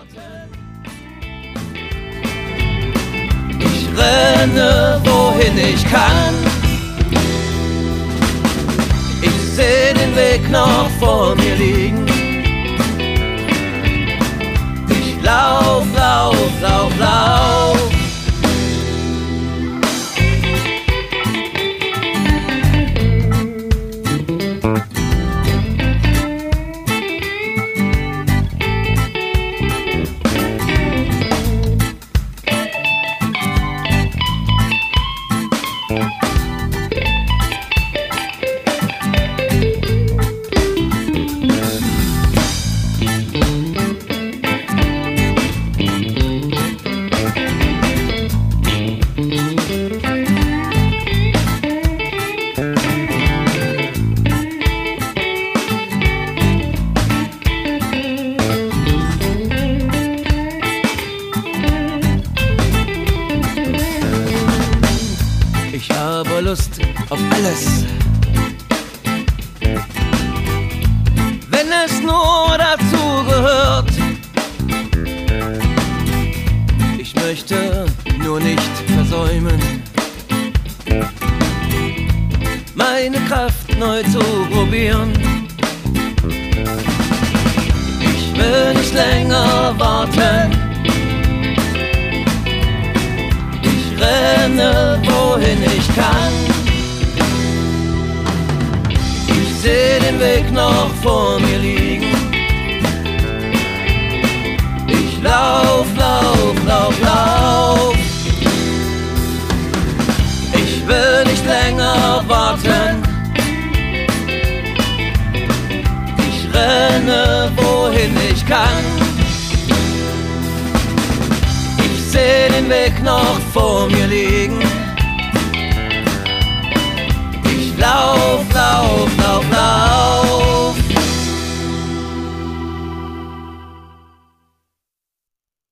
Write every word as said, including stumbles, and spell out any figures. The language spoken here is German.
Ich renne, wohin ich kann. Ich seh den Weg noch vor mir liegen. Ich lauf, lauf, lauf, lauf. Ich habe Lust auf alles, wenn es nur dazu gehört. Ich möchte nur nicht versäumen, meine Kraft neu zu probieren. Ich will nicht länger warten. Ich renne, wohin ich kann. Ich seh den Weg noch vor mir liegen. Ich lauf, lauf, lauf, lauf. Ich will nicht länger warten. Ich renne, wohin ich kann. Ich seh den Weg noch vor mir liegen.